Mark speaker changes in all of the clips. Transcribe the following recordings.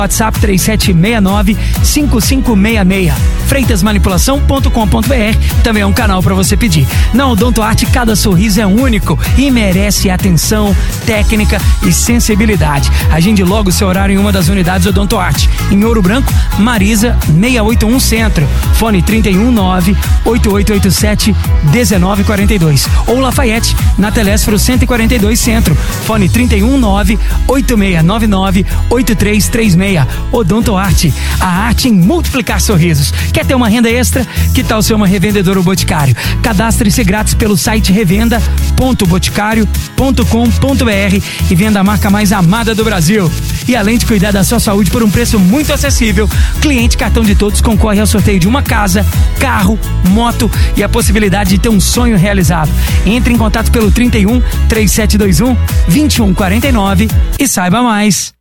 Speaker 1: WhatsApp 3769-5566. Freitasmanipulação.com.br também é um canal para você pedir. Na Odonto Arte, cada sorriso é único e merece atenção, técnica e sensibilidade. Agende logo seu horário em uma das unidades Odonto Arte. Em Ouro Branco, Marisa 681 Centro. Fone 319-8887-1942. Ou Lafayette, na Telésforo 142 Centro. Fone 319-8699-8336. Odonto Arte, a arte em multiplicar sorrisos. Quer ter uma renda extra? Que tal ser uma revendedora ou boticário? Cadastre-se grátis pelo site revenda.boticário.com.br e venda a marca mais amada do Brasil. E além de cuidar da sua saúde por um preço muito acessível, cliente Cartão de Todos concorre ao sorteio de uma casa, carro, moto e a possibilidade de ter um sonho realizado. Entre em contato pelo 31-3721-2149 e saiba mais.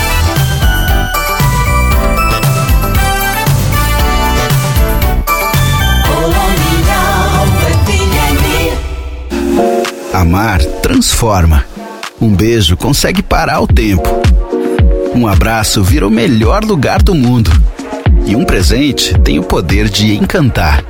Speaker 2: Amar transforma. Um beijo consegue parar o tempo. Um abraço vira o melhor lugar do mundo. E um presente tem o poder de encantar.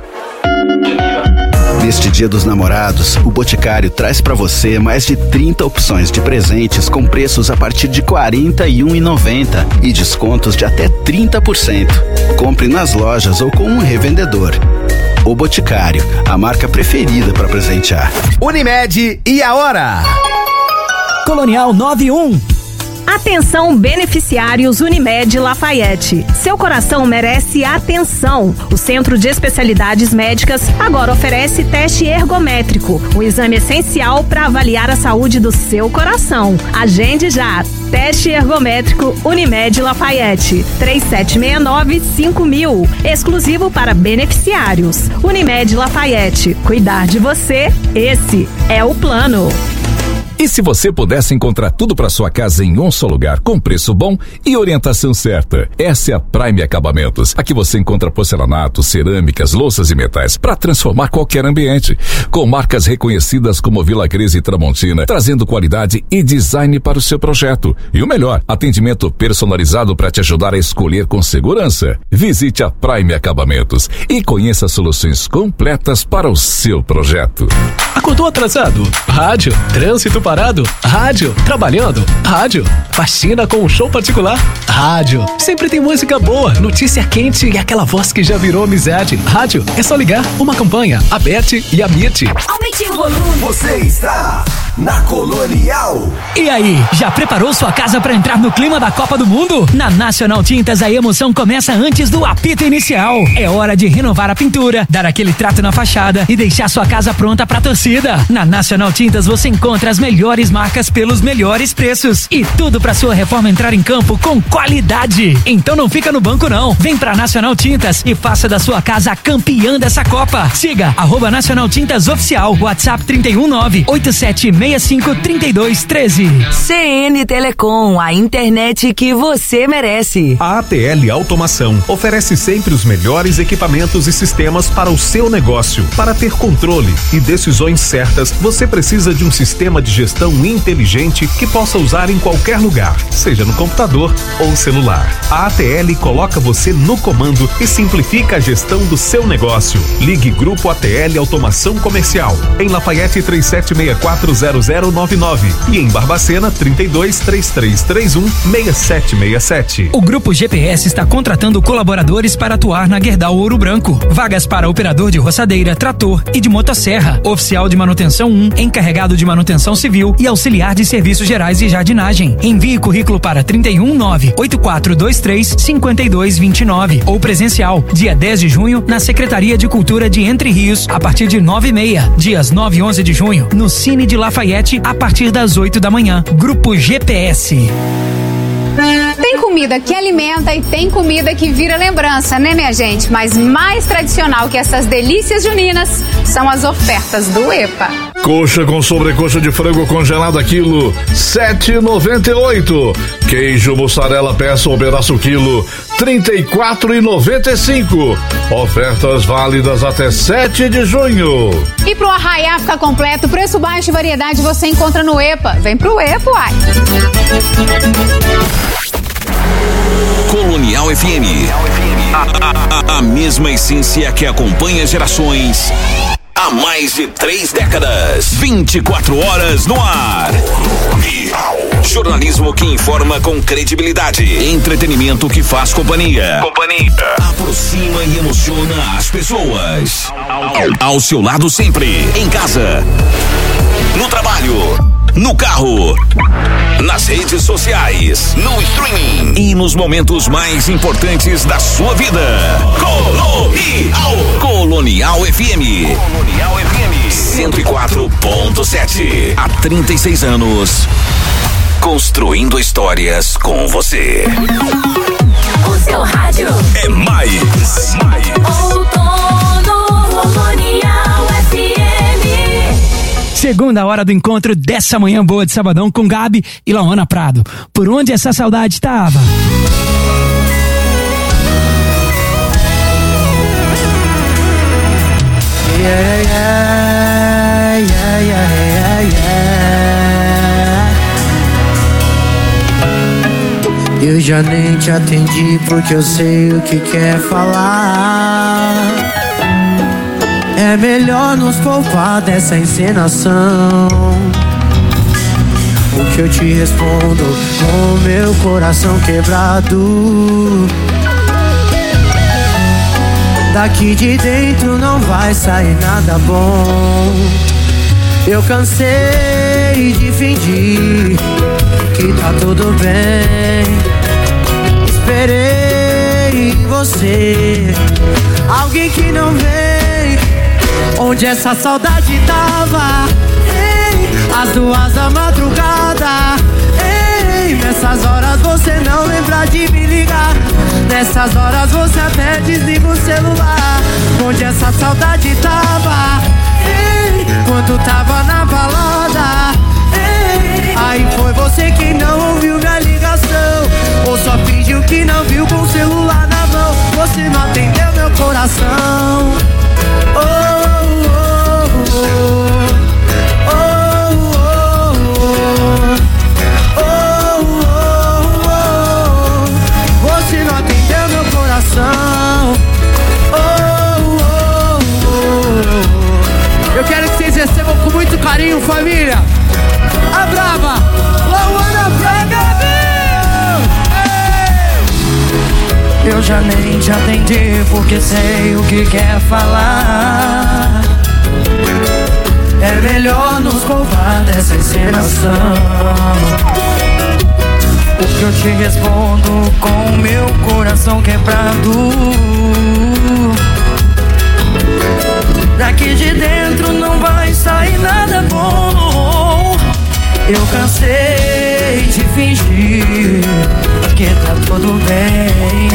Speaker 2: Neste Dia dos Namorados, o Boticário traz para você mais de 30 opções de presentes com preços a partir de R$ 41,90 e descontos de até 30%. Compre nas lojas ou com um revendedor. O Boticário, a marca preferida para presentear.
Speaker 3: Unimed e a hora?
Speaker 1: Colonial 91.
Speaker 4: Atenção, beneficiários Unimed Lafayette. Seu coração merece atenção. O Centro de Especialidades Médicas agora oferece teste ergométrico, um exame essencial para avaliar a saúde do seu coração. Agende já. Teste ergométrico Unimed Lafayette 3769-5000, exclusivo para beneficiários. Unimed Lafayette, cuidar de você, esse é o plano.
Speaker 5: E se você pudesse encontrar tudo para sua casa em um só lugar, com preço bom e orientação certa? Essa é a Prime Acabamentos. Aqui você encontra porcelanato, cerâmicas, louças e metais para transformar qualquer ambiente. Com marcas reconhecidas como Vila Cris e Tramontina, trazendo qualidade e design para o seu projeto. E o melhor, atendimento personalizado para te ajudar a escolher com segurança. Visite a Prime Acabamentos e conheça soluções completas para o seu projeto.
Speaker 6: Acordou atrasado? Rádio. Trânsito parado? Rádio. Trabalhando? Rádio. Faxina com um show particular? Rádio. Sempre tem música boa, notícia quente e aquela voz que já virou amizade. Rádio. É só ligar. Uma campanha. A Beth e a Miete.
Speaker 7: Aumente o volume.
Speaker 3: Você está na Colonial.
Speaker 1: E aí, já preparou sua casa para entrar no clima da Copa do Mundo? Na Nacional Tintas, a emoção começa antes do apito inicial. É hora de renovar a pintura, dar aquele trato na fachada e deixar sua casa pronta pra torcida. Na Nacional Tintas você encontra as melhores marcas pelos melhores preços e tudo pra sua reforma entrar em campo com qualidade. Então não fica no banco não. Vem pra Nacional Tintas e faça da sua casa a campeã dessa Copa. Siga @Nacional Tintas Oficial. WhatsApp 319-8765-3213.
Speaker 7: CN Telecom, a internet que você merece.
Speaker 8: A ATL Automação oferece sempre os melhores equipamentos e sistemas para o seu negócio. Para ter controle e decisões certas, você precisa de um sistema de gestão inteligente que possa usar em qualquer lugar, seja no computador ou celular. A ATL coloca você no comando e simplifica a gestão do seu negócio. Ligue Grupo ATL Automação Comercial em Lafayette 37640099 e em Barbacena 3233316767.
Speaker 1: O Grupo GPS está contratando colaboradores para atuar na Gerdau Ouro Branco. Vagas para operador de roçadeira, trator e de motosserra, oficial de manutenção 1, encarregado de manutenção civil e auxiliar de serviços gerais e jardinagem. Envie currículo para 319-8423-5229 ou presencial, dia 10 de junho, na Secretaria de Cultura de Entre Rios, a partir de 9h30. Dias 9 e 11 de junho, no Cine de Lafayette, a partir das 8 da manhã. Grupo GPS.
Speaker 9: Tem comida que alimenta e tem comida que vira lembrança, né, minha gente? Mas mais tradicional que essas delícias juninas são as ofertas do EPA.
Speaker 10: Coxa com sobrecoxa de frango congelada quilo, R$7,98. Queijo mussarela peça ou pedaço quilo, R$34,95. Ofertas válidas até 7 de junho.
Speaker 9: E pro arraiá ficar completo, preço baixo e variedade você encontra no EPA. Vem pro EPA, uai.
Speaker 5: Colonial FM. A mesma essência que acompanha gerações há mais de 3 décadas. 24 horas no ar. Jornalismo que informa com credibilidade. Entretenimento que faz companhia. Aproxima e emociona as pessoas. Ao seu lado sempre. Em casa. No trabalho. No carro. Nas redes sociais. No streaming. E nos momentos mais importantes da sua vida. Colonial FM. 104.7. Há 36 anos. Construindo histórias com você.
Speaker 11: O seu rádio
Speaker 5: é mais.
Speaker 11: Outono Colonial FM.
Speaker 1: Segunda hora do encontro dessa manhã boa de sabadão com Gabi e Laona Prado. Por onde essa saudade estava?
Speaker 12: Eu já nem te atendi porque eu sei o que quer falar. É melhor nos poupar dessa encenação. O que eu te respondo com meu coração quebrado. Daqui de dentro não vai sair nada bom. Eu cansei de fingir que tá tudo bem. Esperei em você alguém que não vem. Onde essa saudade tava? Ei, às 2 da madrugada. Ei, nessas horas você não lembra de me ligar. Nessas horas você até desliga o celular. Onde essa saudade tava? Ei, quando tava na balada. Ei, aí foi você que não ouviu minha ligação. Ou só fingiu que não viu com o celular na mão. Você não atendeu meu coração. Oh, oh, oh, oh, oh, oh, oh. Você não atendeu meu coração. Oh, oh, oh. Eu quero que vocês recebam com muito carinho, família. A brava Laona Prado. Eu já nem te atendi porque sei o que quer falar. É melhor nos poupar dessa encenação. O que eu te respondo com meu coração quebrado. Daqui de dentro não vai sair nada bom. Eu cansei de fingir que tá tudo bem.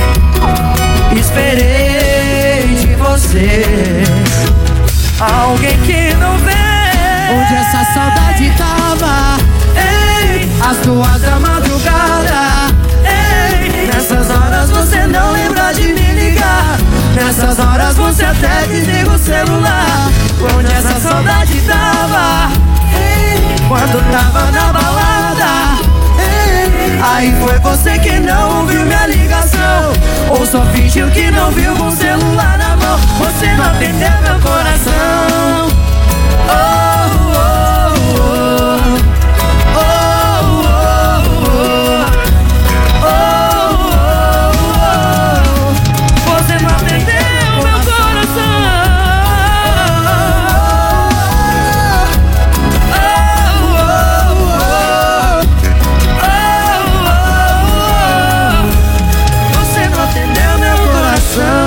Speaker 12: Esperei de você alguém que não vem. Onde essa saudade tava? Ei, às 2 da madrugada. Ei, nessas horas você não lembra de me ligar. Nessas horas você até desliga o celular. Onde essa saudade tava? Ei, quando tava na balada. Ei, aí foi você que não ouviu minha ligação. Ou só fingiu que não viu com o celular na mão. Você não atendeu meu coração. Oh, oh, oh, oh, oh, oh, oh. Você não atendeu meu coração. Você não atendeu meu coração.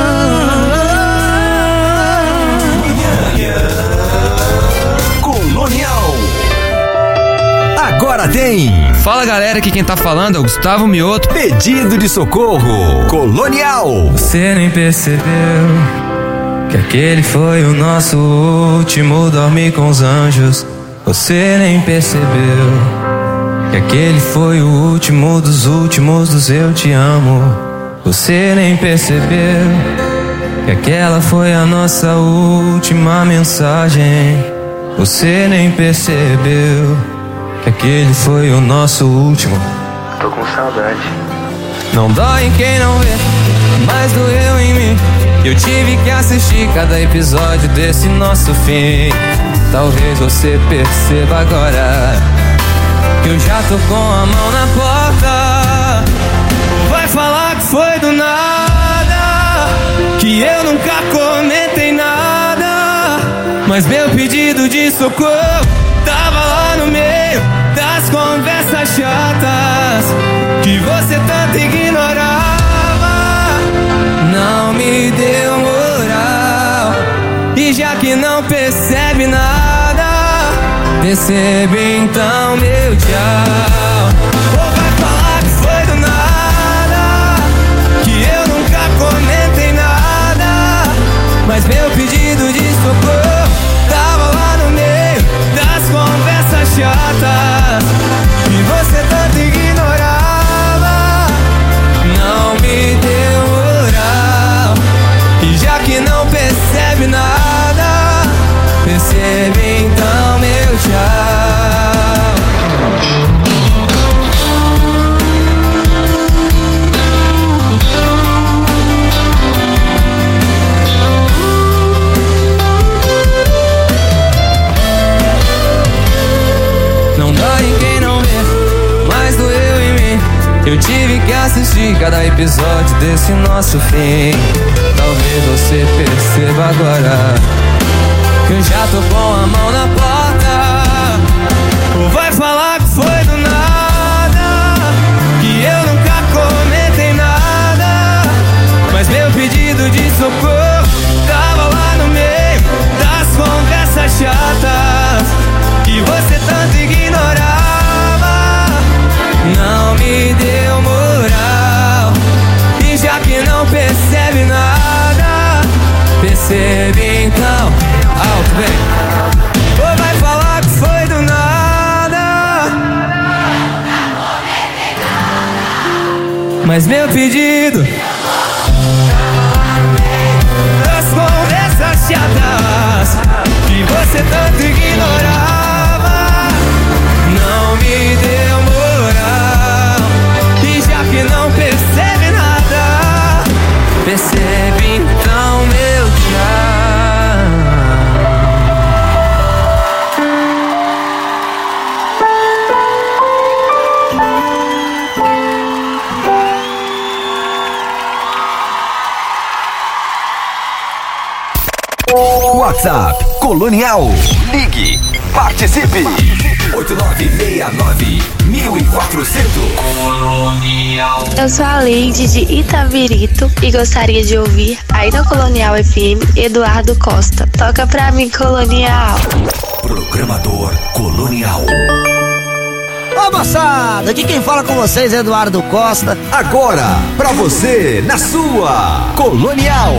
Speaker 3: Agora tem.
Speaker 13: Fala galera, aqui quem tá falando é o Gustavo Mioto.
Speaker 3: Pedido de socorro Colonial.
Speaker 14: Você nem percebeu que aquele foi o nosso último dormir com os anjos. Você nem percebeu que aquele foi o último dos eu te amo. Você nem percebeu que aquela foi a nossa última mensagem. Você nem percebeu que aquele foi o nosso último. Tô com saudade. Não dói em quem não vê, mas doeu em mim. Eu tive que assistir cada episódio desse nosso fim. Talvez você perceba agora que eu já tô com a mão na porta. Vai falar que foi do nada, que eu nunca comentei nada, mas meu pedido de socorro tava lá no meio das conversas chatas que você tanto ignorava. Não me deu moral, e já que não percebe nada, percebe então meu tchau. Ou vai falar que foi do nada, que eu nunca comentei nada, mas meu pedido de socorro tava lá no meio das conversas chatas que você tanto ignorava. Não me deu moral, e já que não percebe nada, percebe então meu tchau. Não dói em quem não vê, mas doeu em mim. Eu tive que assistir cada episódio desse nosso fim. Talvez você perceba agora que eu já tô com a mão na porta. Ou vai falar que foi do nada, que eu nunca comentei nada, mas meu pedido de socorro tava lá no meio das conversas chatas que você tanto ignorava. Não me deu moral, e já que não percebe nada, percebe então. Alto, vem. Ou vai falar que foi do nada, mas meu pedido das conversas chatas que você tanto ignorava. Não me deu moral, e já que não percebe nada, percebe então meu tchau.
Speaker 3: WhatsApp Colonial. Ligue, participe. 8969-1400.
Speaker 15: Eu sou a Leide de Itabirito e gostaria de ouvir aí na Colonial FM Eduardo Costa. Toca pra mim, Colonial.
Speaker 3: Programador Colonial.
Speaker 16: Ô moçada, aqui quem fala com vocês é Eduardo Costa.
Speaker 3: Agora, pra você, na sua Colonial.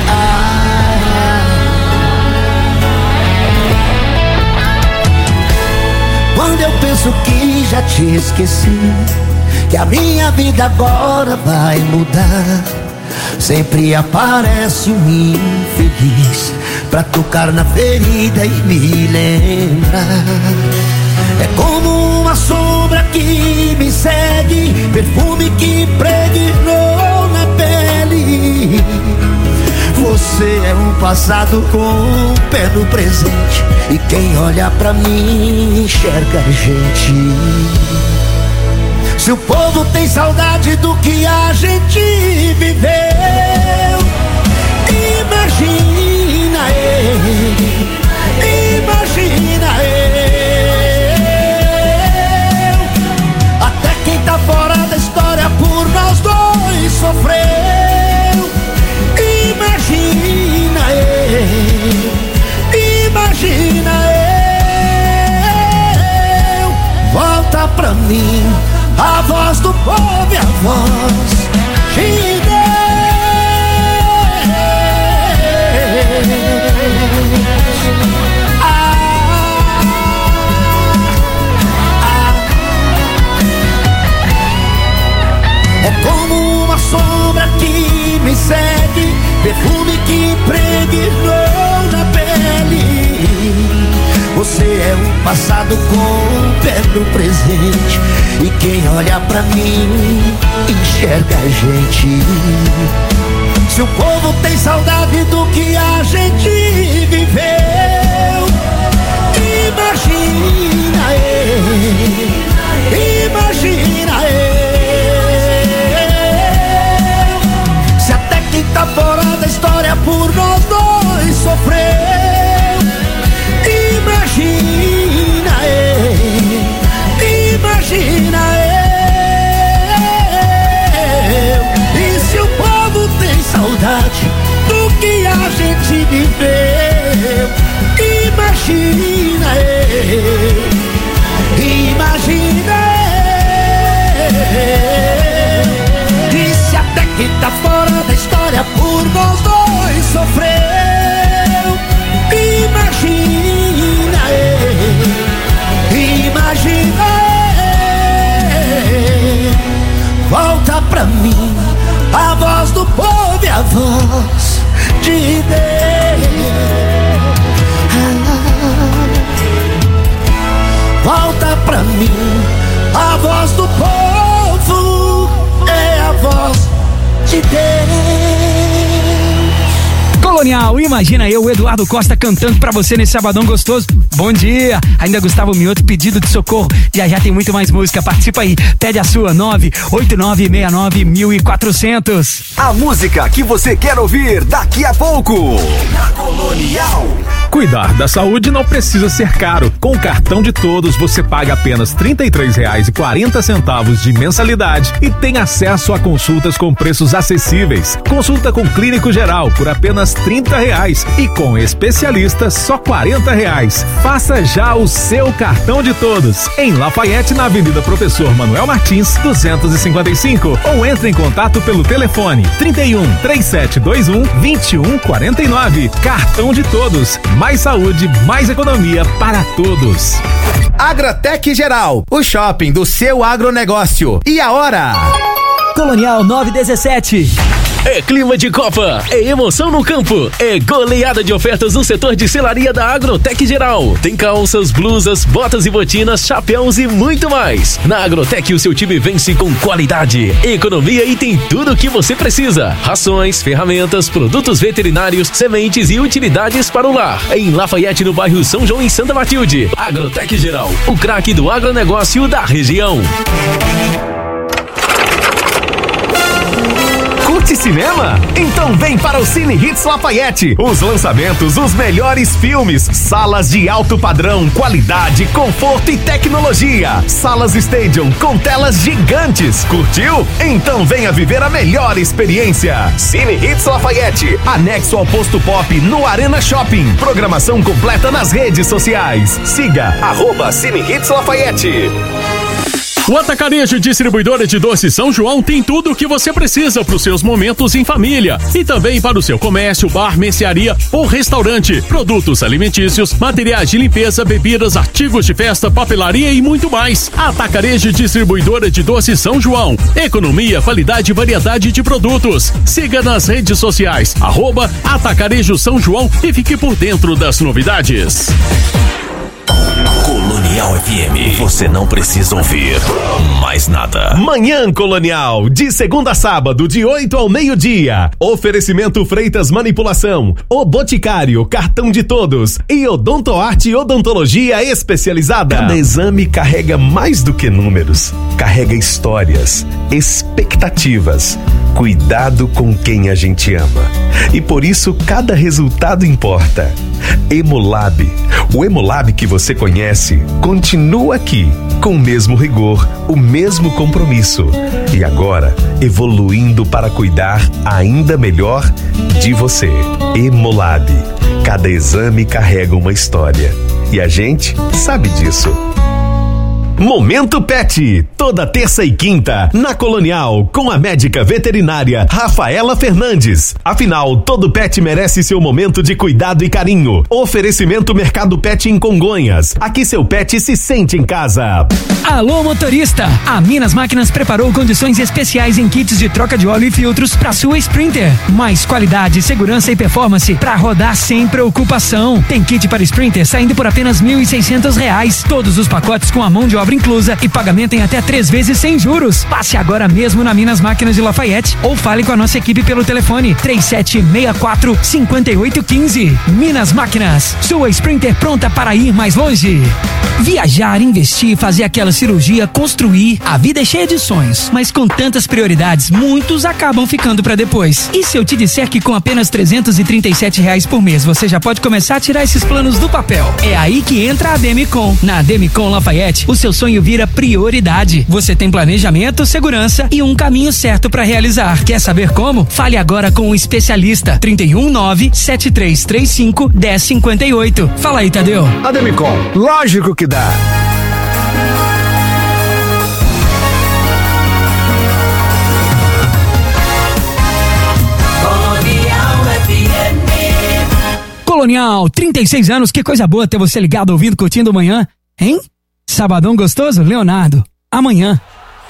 Speaker 12: Quando eu penso que já te esqueci, que a minha vida agora vai mudar, sempre aparece um infeliz pra tocar na ferida e me lembrar. É como uma sombra que me segue, perfume que impregnou na pele. Você é um passado com um pé no presente, e quem olha pra mim enxerga a gente. Se o povo tem saudade do que a gente viveu, imagina ele, imagina eu. Até quem tá fora da história por nós dois sofreu. Imagina eu, imagina eu. Volta pra mim a voz do povo e a voz de Deus. É como uma sombra que me segue, perfume que impregnou na pele. Você é o passado com o pé no presente, e quem olha pra mim enxerga a gente. Se o povo tem saudade do que a gente viveu, imagina se até quem tá fora da história por nós dois sofreu. Imagina e se o povo tem saudade do que a gente viveu, imagina e se até quem tá fora da história por nós dois sofreu, imagina, volta pra mim a voz do povo e a voz de Deus. Volta pra mim a voz do povo, é a voz de Deus.
Speaker 1: Colonial, imagina eu, o Eduardo Costa, cantando pra você nesse sabadão gostoso. Bom dia, ainda Gustavo Mioto, pedido de socorro. Já tem muito mais música, participa aí. Pede a sua, 989691400.
Speaker 3: A música que você quer ouvir daqui a pouco. Na Colonial.
Speaker 8: Cuidar da saúde não precisa ser caro. Com o cartão de todos, você paga apenas R$ 33,40 de mensalidade e tem acesso a consultas com preços acessíveis. Consulta com clínico geral por apenas R$ 30 e com especialistas só R$ 40. Faça já o seu cartão de todos em Lafayette, na Avenida Professor Manuel Martins, 255, ou entre em contato pelo telefone 31 3721 2149. Cartão de todos. Mais saúde, mais economia para todos.
Speaker 17: Agrotec Geral, o shopping do seu agronegócio. E a hora?
Speaker 1: Colonial 917.
Speaker 6: É clima de Copa, é emoção no campo, é goleada de ofertas no setor de selaria da Agrotec Geral. Tem calças, blusas, botas e botinas, chapéus e muito mais. Na Agrotec o seu time vence com qualidade, economia e tem tudo o que você precisa. Rações, ferramentas, produtos veterinários, sementes e utilidades para o lar. Em Lafayette, no bairro São João, em Santa Matilde. Agrotec Geral, o craque do agronegócio da região.
Speaker 17: Curte cinema? Então vem para o Cine Hits Lafayette. Os lançamentos, os melhores filmes, salas de alto padrão, qualidade, conforto e tecnologia. Salas Stadium com telas gigantes. Curtiu? Então venha viver a melhor experiência. Cine Hits Lafayette, anexo ao Posto Pop no Arena Shopping. Programação completa nas redes sociais. Siga @Cine Hits Lafayette.
Speaker 18: O Atacarejo Distribuidora de Doces São João tem tudo o que você precisa para os seus momentos em família e também para o seu comércio, bar, mercearia ou restaurante. Produtos alimentícios, materiais de limpeza, bebidas, artigos de festa, papelaria e muito mais. Atacarejo Distribuidora de Doces São João. Economia, qualidade e variedade de produtos. Siga nas redes sociais @Atacarejo São João e fique por dentro das novidades.
Speaker 17: Colonial FM, você não precisa ouvir mais nada. Manhã Colonial, de segunda a sábado, de 8 ao meio-dia. Oferecimento Freitas Manipulação, O Boticário, Cartão de Todos e Odontoarte Odontologia Especializada. Cada exame carrega mais do que números, carrega histórias, expectativas, cuidado com quem a gente ama. E por isso cada resultado importa. Hemolab, o Hemolab que você conhece, continua aqui, com o mesmo rigor, o mesmo compromisso. E agora, evoluindo para cuidar ainda melhor de você. Hemolab, cada exame carrega uma história. E a gente sabe disso. Momento Pet, toda terça e quinta, na Colonial, com a médica veterinária Rafaela Fernandes. Afinal, todo pet merece seu momento de cuidado e carinho. Oferecimento Mercado Pet em Congonhas. Aqui seu pet se sente em casa.
Speaker 1: Alô, motorista! A Minas Máquinas preparou condições especiais em kits de troca de óleo e filtros para sua Sprinter. Mais qualidade, segurança e performance para rodar sem preocupação. Tem kit para Sprinter saindo por apenas R$1.600. Todos os pacotes com a mão de obra inclusa e pagamento em até 3 vezes sem juros. Passe agora mesmo na Minas Máquinas de Lafayette ou fale com a nossa equipe pelo telefone 3764-5815. Minas Máquinas, sua Sprinter pronta para ir mais longe. Viajar, investir, fazer aquela cirurgia, construir. A vida é cheia de sonhos, mas com tantas prioridades, muitos acabam ficando para depois. E se eu te disser que com apenas R$337 por mês você já pode começar a tirar esses planos do papel? É aí que entra a Demicon. Na Demicon Lafayette, o seu sonho vira prioridade. Você tem planejamento, segurança e um caminho certo para realizar. Quer saber como? Fale agora com o especialista. 319-7335-1058. Fala aí, Tadeu.
Speaker 3: A Demicon, lógico que dá.
Speaker 1: Colonial, 36 anos, que coisa boa ter você ligado, ouvindo, curtindo amanhã, hein? Sabadão gostoso? Leonardo, amanhã.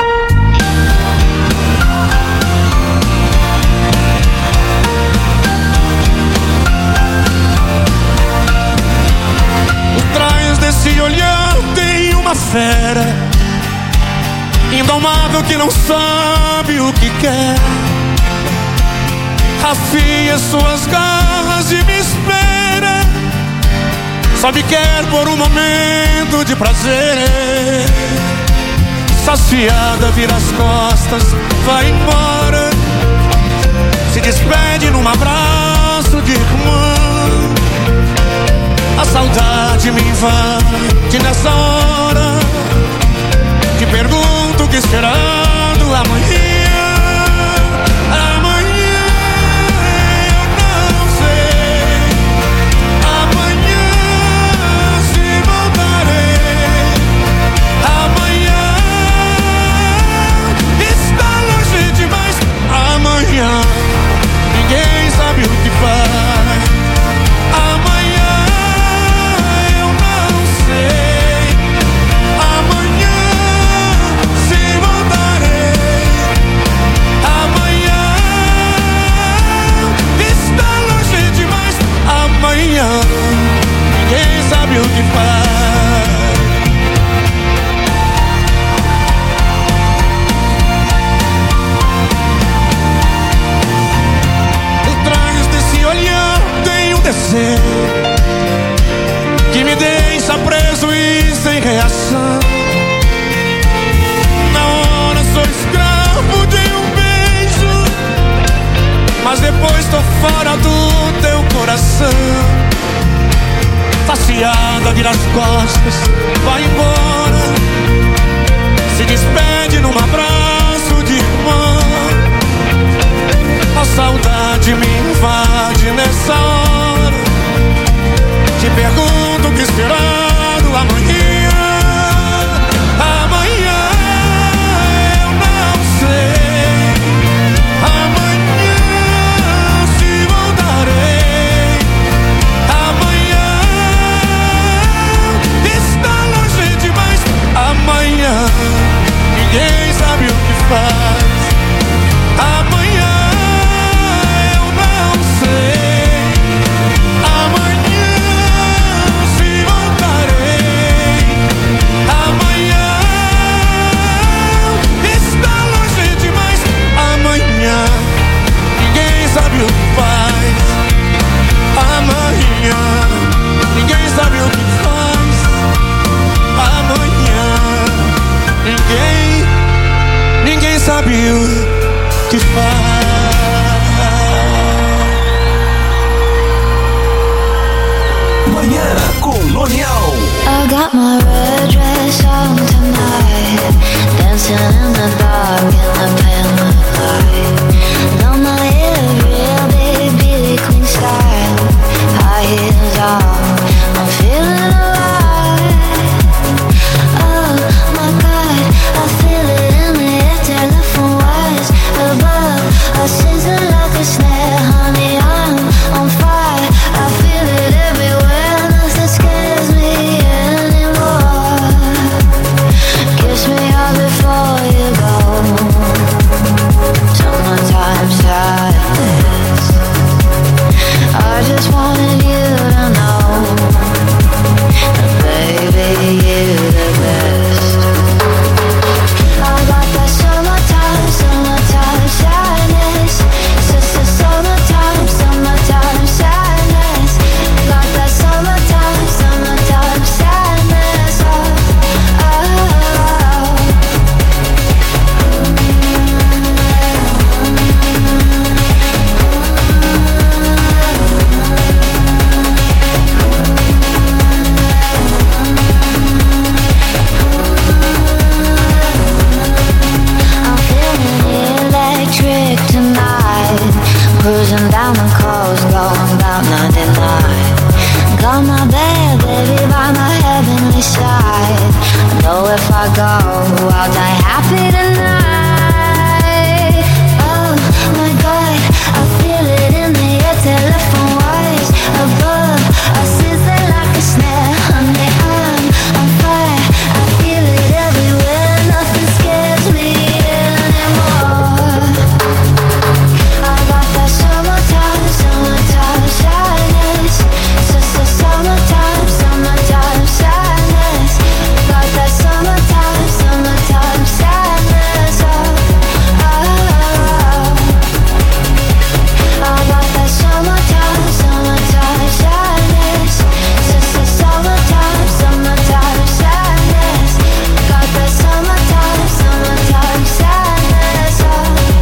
Speaker 12: Por trás desse olhar tem uma fera indomável que não sabe o que quer. Afia suas garras e me espera. Só me quer por um momento de prazer. Saciada, vira as costas, vai embora. Se despede num abraço de irmã. A saudade me invade nessa hora. Te pergunto o que será do amanhã. Ninguém sabe o que faz. Amanhã eu não sei. Amanhã se voltarei. Amanhã está longe demais. Amanhã ninguém sabe o que faz. Que me deixa preso e sem reação. Na hora sou escravo de um beijo, mas depois tô fora do teu coração. Saciada, vira as costas, vai embora. Se despede num abraço de irmã. A saudade me invade nessa hora. Te pergunto o que será do amanhã. Amanhã eu não sei. Amanhã se voltarei. Amanhã está longe demais. Amanhã ninguém sabe o
Speaker 11: I'll die happy tonight. Oh my God, I feel it in the air. Telephone wires above, I sizzle like a snare. Honey, I'm on fire. I feel it everywhere. Nothing scares me anymore. I got that summertime, summertime sadness. Summertime, summertime sadness. Got that summertime, summertime sadness. Oh, oh, oh. I got that summertime, summertime sadness. Summertime, summertime sadness. Got that summertime, summertime sadness. Oh,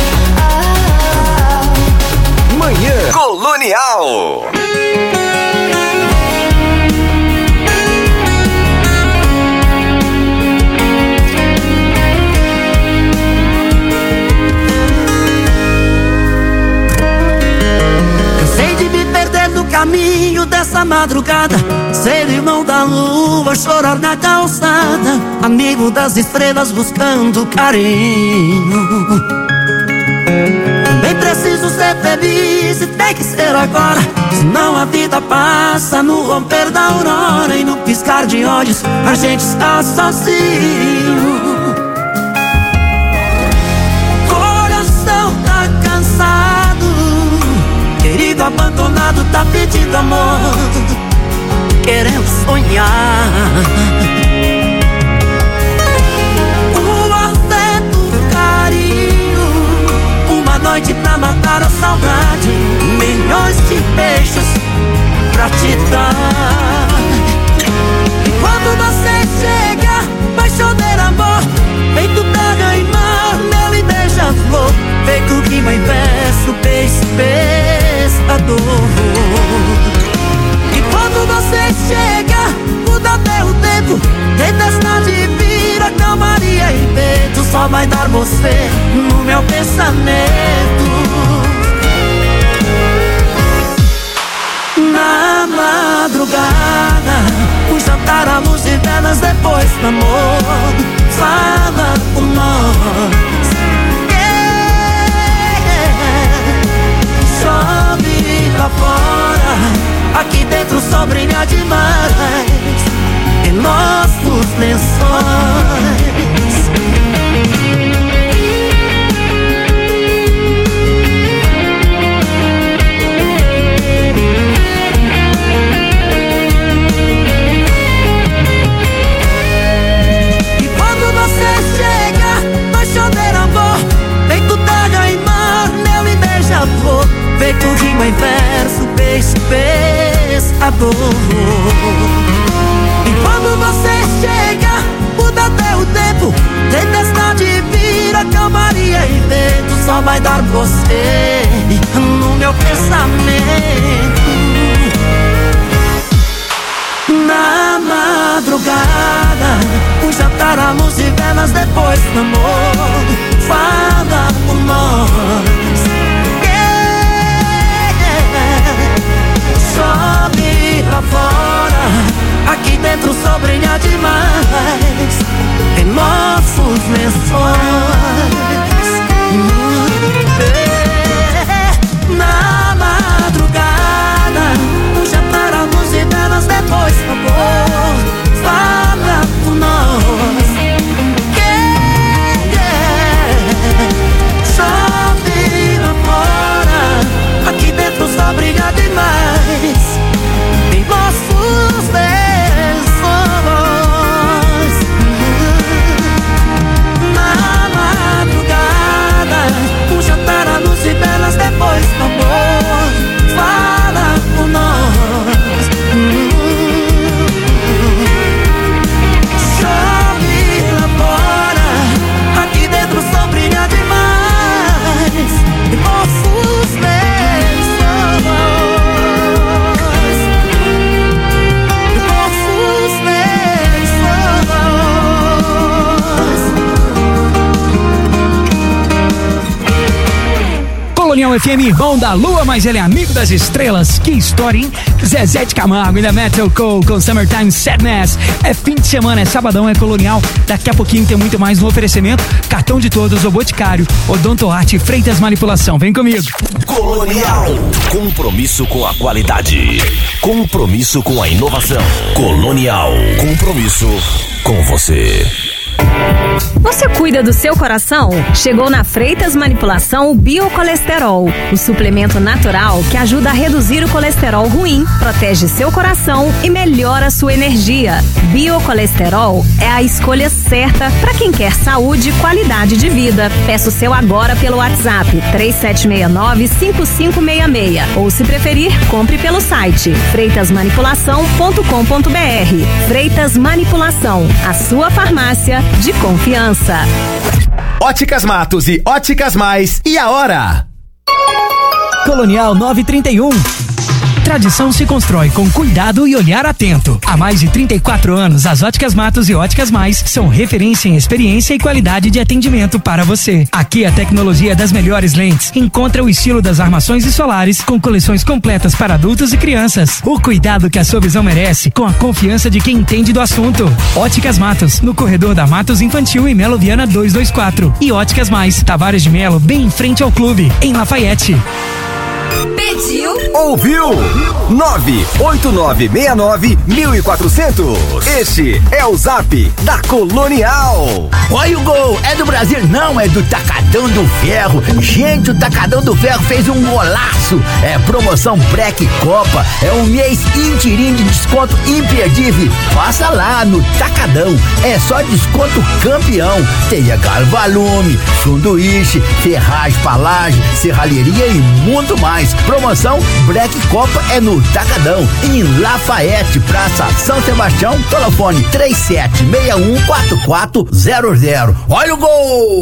Speaker 11: oh, oh.
Speaker 3: Manhã Colonial.
Speaker 12: Cansei de me perder no caminho dessa madrugada, ser irmão da lua, chorar na calçada, amigo das estrelas buscando carinho. Também preciso ser feliz e tem que ser agora, senão a vida passa no romper da aurora e no piscar de olhos a gente está sozinho. Coração tá cansado, querido abandonado tá pedindo amor, querendo sonhar. O afeto, o carinho, uma noite pra matar a saudade, milhões de beijos pra te dar. E quando você chega, vai chover amor, feito terra e mar, mel e beija-flor, feito rima em verso, pescador. E quando você chega, muda até o tempo, tempestade vira calmaria e vento, só vai dar você no meu pensamento. Na madrugada, um jantar à luz de velas depois do amor, fala por nós. Chove lá fora, aqui dentro só brilha demais em nossos lençóis. E quando você chega, vai chover amor, feito terra e mar, mel e beija-flor, feito rima em verso, pescador. E quando você chega, muda até o tempo, tempestade vira calmaria e vento, só vai dar você no meu pensamento. Na madrugada, um jantar à luz de velas depois do amor, fala por nós. Chove lá fora, aqui dentro só brilha demais em nossos lençóis. Na madrugada, um jantar à luz de velas depois do amor, fala por nós.
Speaker 1: FM, irmão da lua, mas ele é amigo das estrelas. Que história, hein? Zezé de Camargo e da Metal Cool com Summertime Sadness. É fim de semana, é sabadão, é colonial. Daqui a pouquinho tem muito mais no oferecimento. Cartão de todos, o Boticário, Odonto Arte, Freitas Manipulação. Vem comigo.
Speaker 3: Colonial. Compromisso com a qualidade. Compromisso com a inovação. Colonial. Compromisso com você.
Speaker 4: Você cuida do seu coração? Chegou na Freitas Manipulação o Biocolesterol, o suplemento natural que ajuda a reduzir o colesterol ruim, protege seu coração e melhora sua energia. Biocolesterol é a escolha certa para quem quer saúde e qualidade de vida. Peça o seu agora pelo WhatsApp 3769-5566 ou, se preferir, compre pelo site freitasmanipulação.com.br. Freitas Manipulação, a sua farmácia de confiança.
Speaker 3: Óticas Matos e Óticas Mais. E a hora?
Speaker 1: Colonial 931. Tradição se constrói com cuidado e olhar atento. Há mais de 34 anos, as Óticas Matos e Óticas Mais são referência em experiência e qualidade de atendimento para você. Aqui a tecnologia das melhores lentes encontra o estilo das armações e solares com coleções completas para adultos e crianças. O cuidado que a sua visão merece com a confiança de quem entende do assunto. Óticas Matos, no corredor da Matos Infantil em Melo Viana 224. E Óticas Mais, Tavares de Melo, bem em frente ao clube, em Lafayette.
Speaker 3: Pediu? Ouviu? 98969-1400. Este é o Zap da Colonial.
Speaker 16: Olha o gol, é do Brasil? Não, é do Tacadão do Ferro. Gente, o Tacadão do Ferro fez um golaço. É promoção Black Copa, é um mês inteirinho de desconto imperdível. Passa lá no Tacadão, é só desconto campeão. Tem Galvalume, sanduíche, ferragem, palagem, serralheria e muito mais. Promoção Black Copa é no Tacadão, em Lafayette, Praça São Sebastião. Telefone 3761-4400. Olha o gol!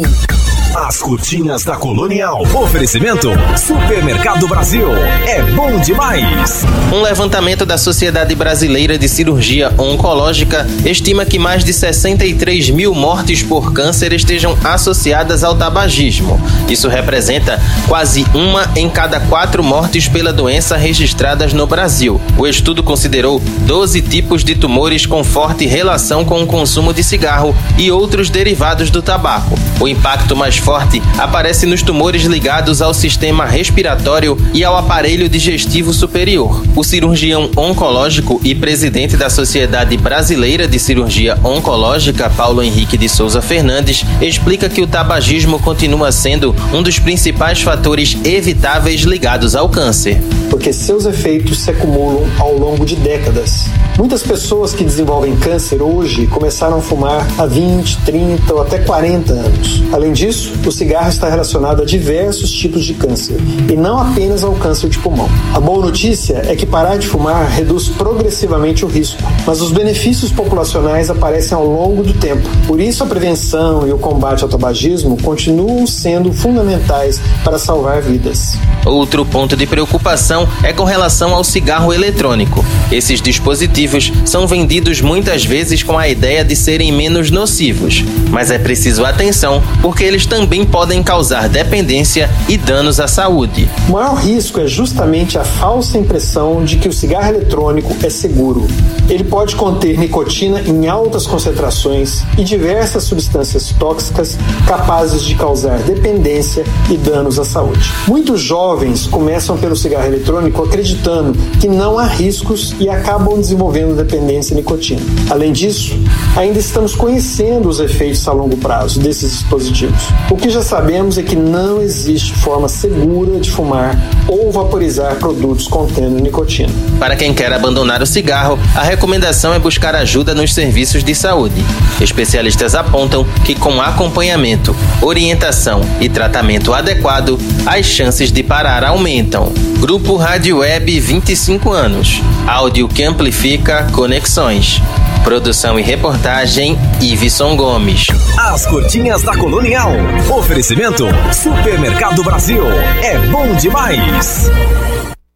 Speaker 3: As curtinhas da Colonial. Oferecimento Supermercado Brasil. É bom demais.
Speaker 19: Um levantamento da Sociedade Brasileira de Cirurgia Oncológica estima que mais de 63 mil mortes por câncer estejam associadas ao tabagismo. Isso representa quase 1 em cada 4 mortes pela doença registradas no Brasil. O estudo considerou 12 tipos de tumores com forte relação com o consumo de cigarro e outros derivados do tabaco. O impacto mais forte aparece nos tumores ligados ao sistema respiratório e ao aparelho digestivo superior. O cirurgião oncológico e presidente da Sociedade Brasileira de Cirurgia Oncológica, Paulo Henrique de Souza Fernandes, explica que o tabagismo continua sendo um dos principais fatores evitáveis ligados ao câncer.
Speaker 20: Porque seus efeitos se acumulam ao longo de décadas. Muitas pessoas que desenvolvem câncer hoje começaram a fumar há 20, 30 ou até 40 anos. Além disso, o cigarro está relacionado a diversos tipos de câncer e não apenas ao câncer de pulmão. A boa notícia é que parar de fumar reduz progressivamente o risco, mas os benefícios populacionais aparecem ao longo do tempo. Por isso, a prevenção e o combate ao tabagismo continuam sendo fundamentais para salvar vidas.
Speaker 19: Outro ponto de preocupação é com relação ao cigarro eletrônico. Esses dispositivos são vendidos muitas vezes com a ideia de serem menos nocivos, mas é preciso atenção porque eles também podem causar dependência e danos à saúde.
Speaker 20: O maior risco é justamente a falsa impressão de que o cigarro eletrônico é seguro. Ele pode conter nicotina em altas concentrações e diversas substâncias tóxicas capazes de causar dependência e danos à saúde. Muitos jovens começam pelo cigarro eletrônico acreditando que não há riscos e acabam desenvolvendo dependência à nicotina. Além disso, ainda estamos conhecendo os efeitos a longo prazo desses dispositivos. O que já sabemos é que não existe forma segura de fumar ou vaporizar produtos contendo nicotina.
Speaker 19: Para quem quer abandonar o cigarro, a recomendação é buscar ajuda nos serviços de saúde. Especialistas apontam que com acompanhamento, orientação e tratamento adequado, as chances de parar aumentam. Grupo Rádio Web 25 anos. Áudio que amplifica conexões. Produção e reportagem, Iveson Gomes.
Speaker 3: As curtinhas da Colonial. Oferecimento Supermercado Brasil. É bom demais.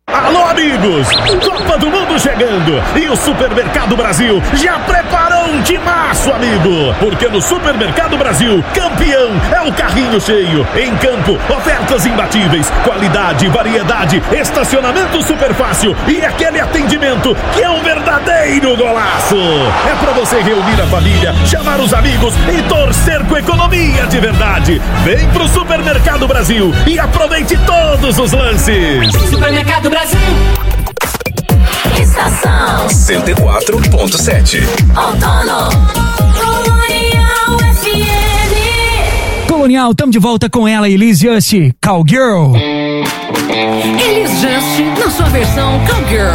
Speaker 17: Alô, amigos! Copa do Mundo chegando! E o Supermercado Brasil já preparou um timaço, amigo! Porque no Supermercado Brasil, campeão é o carrinho cheio. Em campo, ofertas imbatíveis, qualidade, variedade, estacionamento super fácil e aquele atendimento que é um verdadeiro golaço! É pra você reunir a família, chamar os amigos e torcer com economia de verdade! Vem pro Supermercado Brasil e aproveite todos os lances!
Speaker 12: Supermercado Brasil. Estação
Speaker 3: 104.7.
Speaker 12: Outono. Colonial FM.
Speaker 1: Colonial, tamo de volta com ela, Elis Just, Cowgirl.
Speaker 12: Elis Just na sua versão Cowgirl.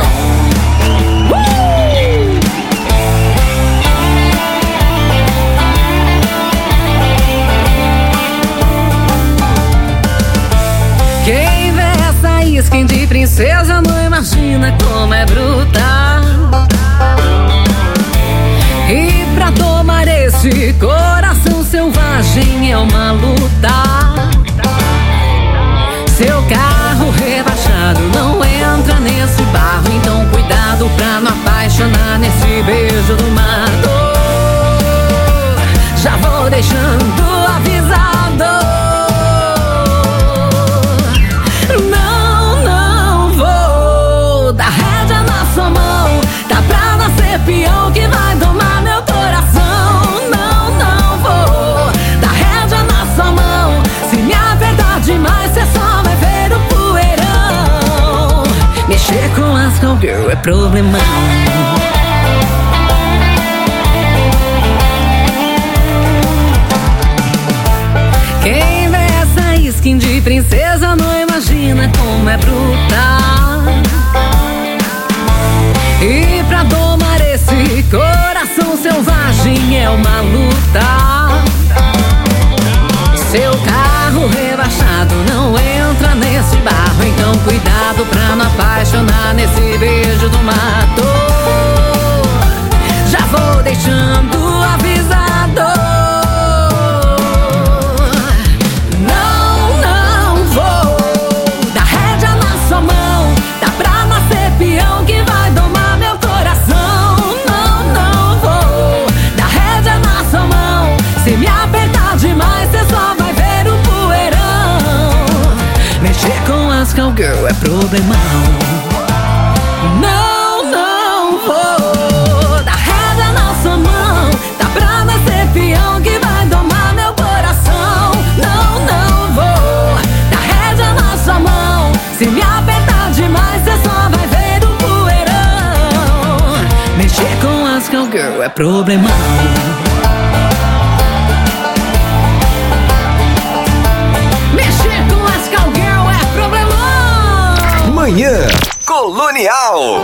Speaker 12: Quem vê essa skin de princesa não imagina como é brutal. E pra tomar esse coração selvagem é uma luta. Seu carro rebaixado não entra nesse barro, então cuidado pra não apaixonar nesse beijo do mato. Já vou deixando avisado. Peão que vai tomar meu coração. Não, não vou dar rédea na sua mão. Se me apertar demais, cê só vai ver o poeirão. Mexer com as cowgirl é problemão. Quem vê essa skin de princesa não imagina como é brutal. E pra domar esse coração selvagem é uma luta. Seu carro rebaixado não entra nesse barro, então cuidado pra não apaixonar nesse beijo do mato. Já vou deixando avisado. Não, não vou dar rédea na sua mão. Dá pra nascer peão que vai domar. Se me apertar demais, cê só vai ver o poeirão. Mexer com as cowgirl é problemão. Não, não vou dar rédea na sua mão. Dá pra nascer peão que vai domar meu coração. Não, não vou dar rédea na sua mão. Se me apertar demais, cê só vai ver o poeirão. Mexer com as cowgirl é problemão.
Speaker 3: Manhã Colonial.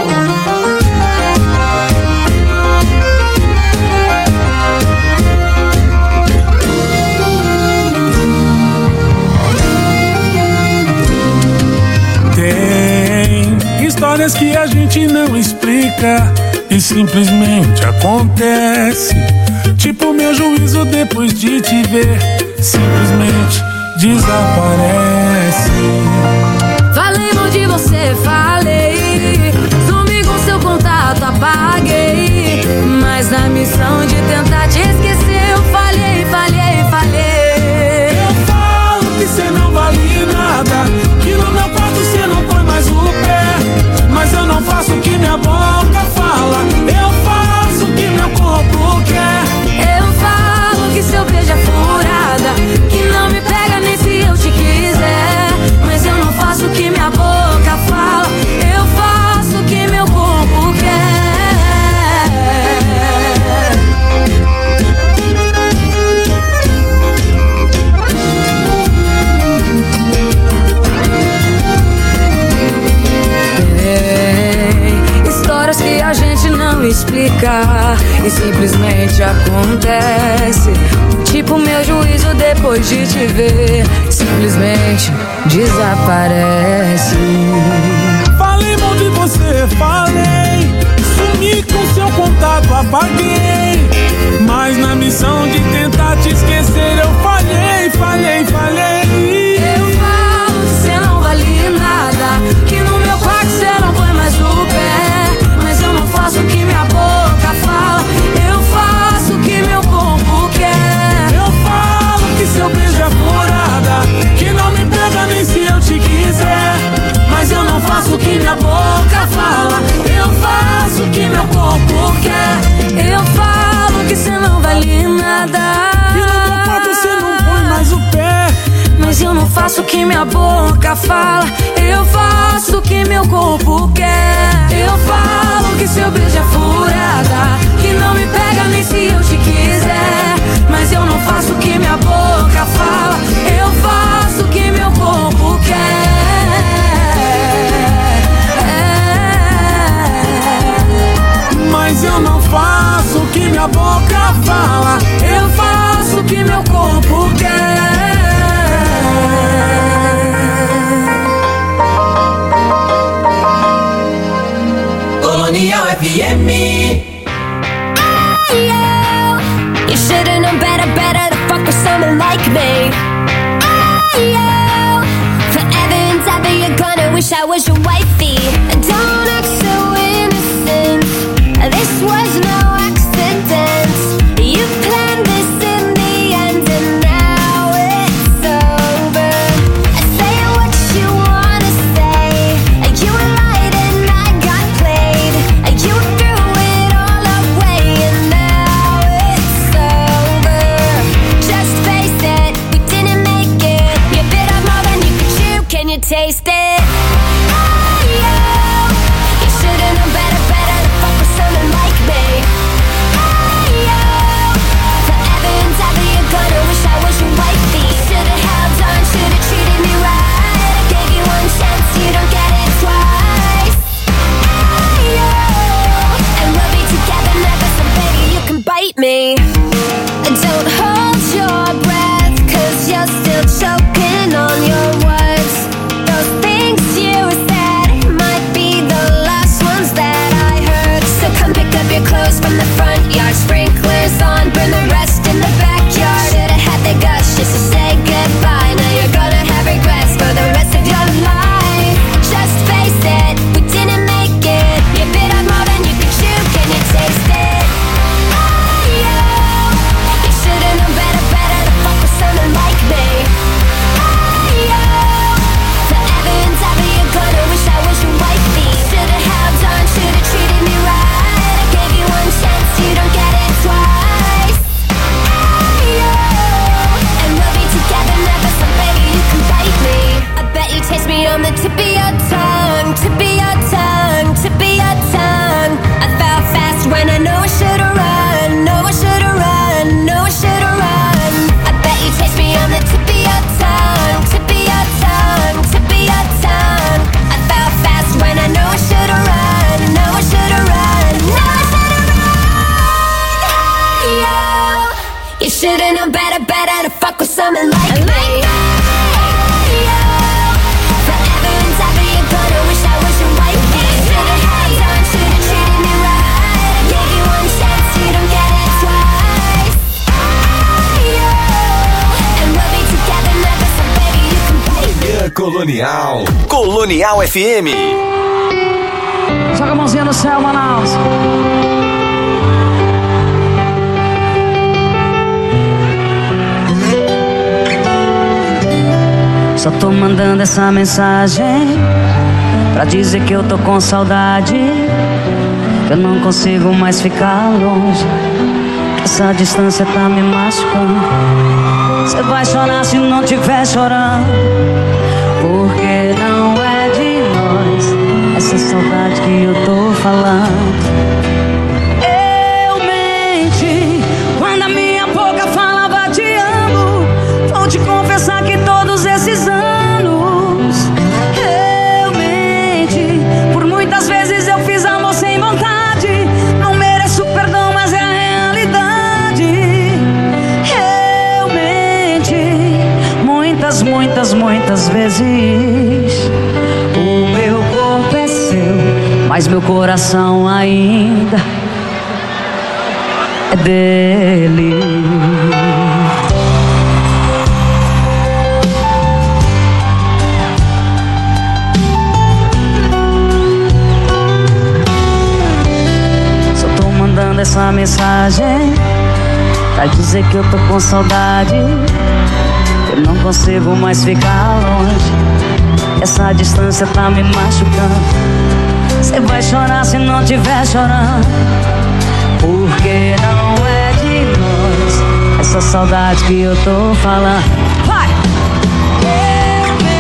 Speaker 21: Tem histórias que a gente não explica e simplesmente acontece. Tipo meu juízo depois de te ver, simplesmente desaparece.
Speaker 12: Falei mal de você, falei. Sumi com seu contato, apaguei. Mas na missão de tentar te esquecer, eu falhei, falhei, falhei.
Speaker 21: Eu falo que cê não vale nada, que no meu quarto cê não põe mais o pé. Mas eu não faço o que minha boca fala, eu faço o que meu corpo quer.
Speaker 12: Eu falo que seu beijo é furada, que não me pega nem se eu te quiser. Mas eu não faço o que minha boca fala, eu faço o que meu corpo quer. Tem histórias que a gente não explica e simplesmente acontece. Tipo meu juízo depois de te ver, simplesmente desaparece.
Speaker 21: Falei mal de você, falei. Sumi com seu contato, apaguei. Mas na missão de tentar te esquecer, eu falhei, falhei, falhei.
Speaker 12: Eu falo que cê não vale nada, que no meu quarto cê que minha boca fala, eu faço o que meu corpo quer. Eu falo que seu beijo é furada, que não me pega nem se eu te quiser. Mas eu não faço o que minha boca fala, eu faço o que meu corpo quer.
Speaker 21: Mas eu não faço o que minha boca fala, eu faço o que meu corpo quer.
Speaker 12: Colonial FM.
Speaker 11: You should've known better to fuck with someone like me. Forever and ever you're gonna wish I was your wifey. Don't act so innocent, this was no accident. You planned this in the end and now it's over. Say what you wanna say, you lied and I got played. You threw it all away and now it's over. Just face it, we didn't make it. You bit off more than you could chew, can you taste it? You should've known better to fuck with someone like me. Forever and ever you're gonna wish I was your wifey. Should've held on, should've treated me right. I gave you one chance, you don't get it twice. And we'll be together never, so baby you can bite me. Don't hold your breath, cause you're still choking on your words. Those things you said might be the last ones that I heard. So come pick up your clothes from the front yard, sprinklers on, burn the rest in the backyard. Should've had the guts just to say goodbye. Now you're gonna have regrets for the rest of your life. Just face it, we didn't make it. You bit off more than you could chew, can you taste it? You should've known better to fuck with someone like me. Forever and ever you're gonna wish I was your wifey. Should've held on, should've treated me right. I gave you one chance, you don't get it twice. And we'll be together never, so baby you can bite me. I bet you taste me on the tip of your tongue, tip of your tongue, tip of your tongue. I fell fast when I know I should've run, know I should've run, know I should've run. I bet you taste me on the tip of your tongue, tip of your tongue, tip of your tongue. I fell fast when I know I should've run, know I should've run, know I should've run. You should've known better to fuck with someone like me. Forever and ever you're gonna wish I was your wifey. Should've held on, should've treated me right. I gave you one chance, you don't get it twice. And we'll be together never, so baby you can bite me.
Speaker 3: Manhã Colonial. Colonial FM.
Speaker 12: Joga a mãozinha no céu, Manaus. Só tô mandando essa mensagem pra dizer que eu tô com saudade, que eu não consigo mais ficar longe, que essa distância tá me machucando. Cê vai chorar se não tiver chorando, porque não é de nós essa saudade que eu tô falando. Eu menti quando a minha boca falava te amo. Vou te confessar que todos esses anos eu menti. Por muitas vezes eu fiz amor sem vontade. Não mereço perdão, mas é a realidade. Eu menti muitas vezes. O meu corpo é seu, mas meu coração ainda é dele. Só tô mandando essa mensagem pra dizer que eu tô com saudade, que eu não consigo mais ficar longe, essa distância tá me machucando. Cê vai chorar se não tiver chorando, porque não é de nós essa saudade que eu tô falando. Vai! Eu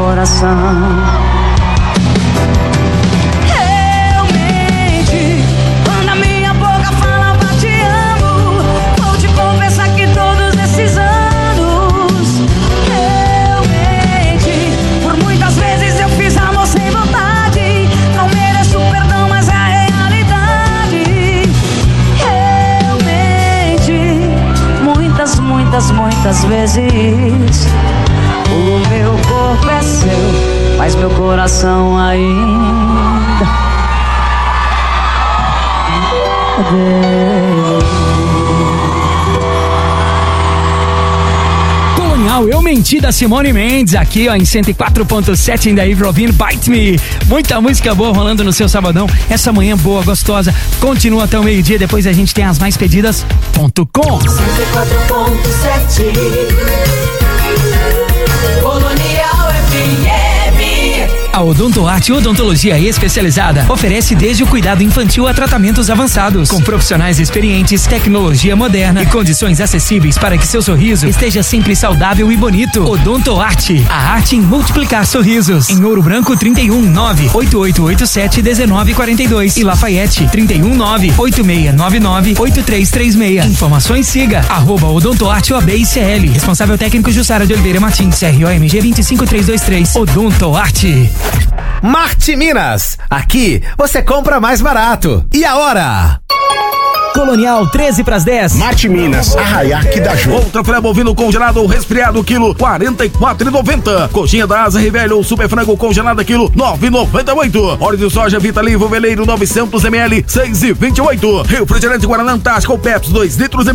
Speaker 12: coração. Realmente, quando a minha boca falava te amo, vou te confessar que todos esses anos, realmente, por muitas vezes eu fiz amor sem vontade. Não mereço perdão, mas é a realidade. Realmente, muitas vezes o meu corpo é seu, mas meu coração ainda é dele.
Speaker 1: Colonial, Eu Menti, da Simone Mendes, aqui ó, em 104.7 em Daí Rovino, Bite Me. Muita música boa rolando no seu sabadão. Essa manhã boa, gostosa. Continua até o meio-dia, depois a gente tem as mais pedidas.com.
Speaker 11: 104.7 Colonial FM.
Speaker 1: A Odontoarte Odontologia Especializada oferece desde o cuidado infantil a tratamentos avançados, com profissionais experientes, tecnologia moderna e condições acessíveis para que seu sorriso esteja sempre saudável e bonito. Odontoarte, a arte em multiplicar sorrisos. Em Ouro Branco, 319-8887-1942 e Lafayette, 319-8699-8336. Informações, siga @Odontoarte OAB-ICL. Responsável técnico Jussara de Oliveira Martins, CROMG 25323. Odontoarte.
Speaker 2: Marte Minas, aqui você compra mais barato. E a hora?
Speaker 1: Colonial, 13:10.
Speaker 22: Marte Minas, Arraiaque da Ju.
Speaker 23: Outra filé bovino congelado ou resfriado, quilo 44,90. Coxinha da asa Rivelli ou super frango congelada, quilo 9,98. Óleo de soja Vitalivo Veleiro 900 ml, 6,28. Refrigerante Guaraná Antártica ou Pepsi 2,5 litros,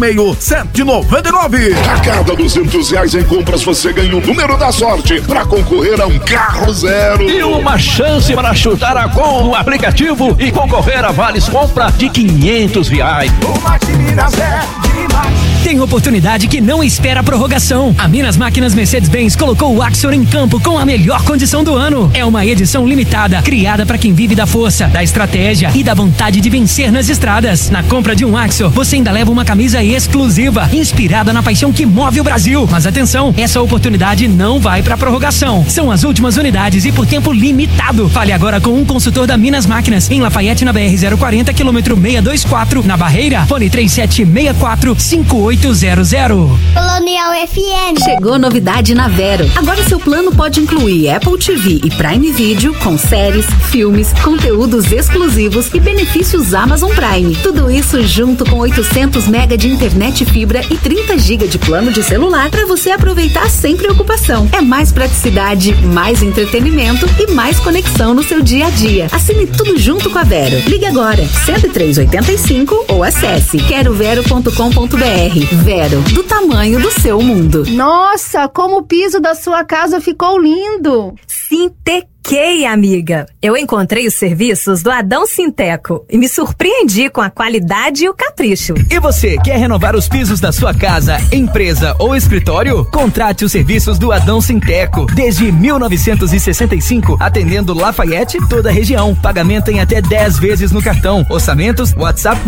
Speaker 23: 7,99.
Speaker 22: A cada R$200 em compras você ganha o número da sorte para concorrer a um carro zero.
Speaker 24: E uma chance para chutar a gol no aplicativo e concorrer a vales compra de R$500.
Speaker 22: O Marte Minas é demais.
Speaker 1: Tem oportunidade que não espera prorrogação. A Minas Máquinas Mercedes-Benz colocou o Axor em campo com a melhor condição do ano. É uma edição limitada, criada para quem vive da força, da estratégia e da vontade de vencer nas estradas. Na compra de um Axor, você ainda leva uma camisa exclusiva, inspirada na paixão que move o Brasil. Mas atenção, essa oportunidade não vai para prorrogação. São as últimas unidades e por tempo limitado. Fale agora com um consultor da Minas Máquinas, em Lafayette, na BR-040, quilômetro 624, na Barreira. Fone 3764-5800.
Speaker 11: Colonial FM.
Speaker 25: Chegou novidade na Vero. Agora seu plano pode incluir Apple TV e Prime Video com séries, filmes, conteúdos exclusivos e benefícios Amazon Prime. Tudo isso junto com 800 MB de internet fibra e 30 GB de plano de celular para você aproveitar sem preocupação. É mais praticidade, mais entretenimento e mais conexão no seu dia a dia. Assine tudo junto com a Vero. Ligue agora 10385 ou acesse querovero.com.br. Vero, do tamanho do seu mundo.
Speaker 26: Nossa, como o piso da sua casa ficou lindo!
Speaker 4: Sintequei, amiga. Eu encontrei os serviços do Adão Sinteco e me surpreendi com a qualidade e o capricho.
Speaker 1: E você, quer renovar os pisos da sua casa, empresa ou escritório? Contrate os serviços do Adão Sinteco. Desde 1965, atendendo Lafayette e toda a região. Pagamento em até 10 vezes no cartão. Orçamentos, WhatsApp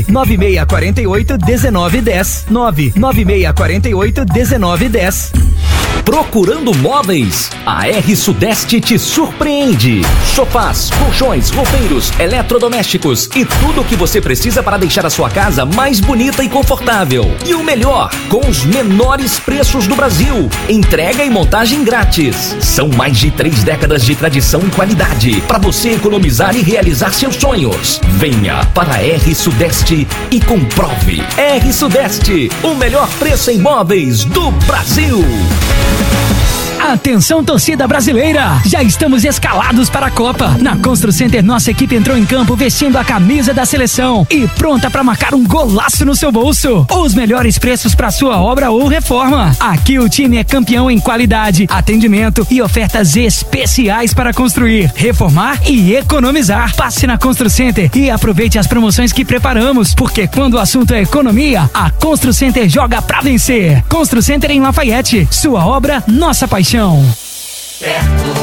Speaker 1: 99648-1910. 99648-1910.
Speaker 27: Procurando móveis? A R Sudeste te surpreende. Sofás, colchões, roupeiros, eletrodomésticos e tudo o que você precisa para deixar a sua casa mais bonita e confortável. E o melhor, com os menores preços do Brasil. Entrega e montagem grátis. São mais de 3 décadas de tradição e qualidade para você economizar e realizar seus sonhos. Venha para a R Sudeste e comprove. R Sudeste, o melhor preço em móveis do Brasil.
Speaker 1: Atenção, torcida brasileira! Já estamos escalados para a Copa. Na Constru Center, nossa equipe entrou em campo vestindo a camisa da seleção e pronta para marcar um golaço no seu bolso. Os melhores preços para sua obra ou reforma. Aqui o time é campeão em qualidade, atendimento e ofertas especiais para construir, reformar e economizar. Passe na Constru Center e aproveite as promoções que preparamos, porque quando o assunto é economia, a Constru Center joga pra vencer. Constru Center em Lafayette. Sua obra, nossa paixão.
Speaker 11: Perto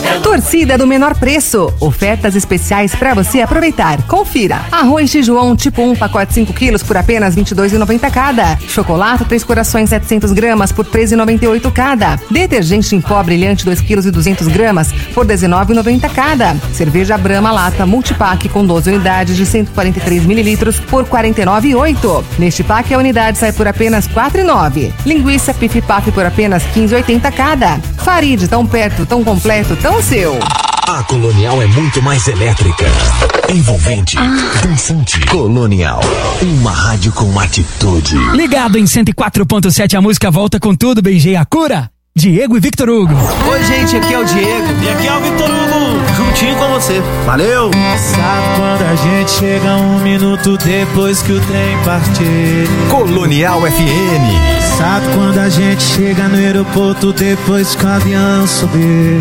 Speaker 5: Torcida do menor preço. Ofertas especiais para você aproveitar. Confira. Arroz Tijuão tipo 1, pacote 5 quilos por apenas R$ 22,90 cada. Chocolate 3 corações 700 gramas por R$ 13,98 cada. Detergente em pó brilhante 2 quilos e 200 gramas por R$ 19,90 cada. Cerveja Brahma lata multipack com 12 unidades de 143 mililitros por R$ 49,08. Neste pack a unidade sai por apenas R$ 4,09. Linguiça Pif Paf por apenas R$ 15,80 cada. Farid, tão perto, tão completo, tão seu.
Speaker 3: A Colonial é muito mais elétrica, envolvente, dançante. Colonial, uma rádio com atitude.
Speaker 1: Ligado em 104.7, a música volta com tudo. Beijei a cura. Diego e Victor Hugo.
Speaker 7: Oi, gente, aqui é o Diego.
Speaker 9: E aqui é o Victor Hugo.
Speaker 7: Juntinho com você. Valeu.
Speaker 21: Sabe quando a gente chega 1 minuto depois que o trem partir?
Speaker 3: Colonial FM.
Speaker 21: Sabe quando a gente chega no aeroporto depois que o avião subir?